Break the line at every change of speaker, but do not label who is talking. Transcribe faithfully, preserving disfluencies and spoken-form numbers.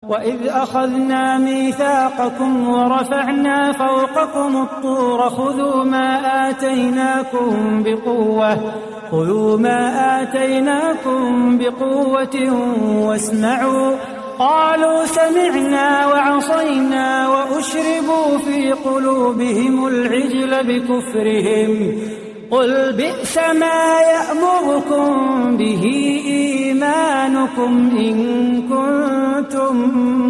وإذ أخذنا ميثاقكم ورفعنا فوقكم الطور خذوا ما آتيناكم بقوة خذوا ما آتيناكم بقوة واسمعوا قالوا سمعنا وعصينا وأشربوا في قلوبهم العجل بكفرهم قل بئس ما يأمركم به إيمانكم إن كنتم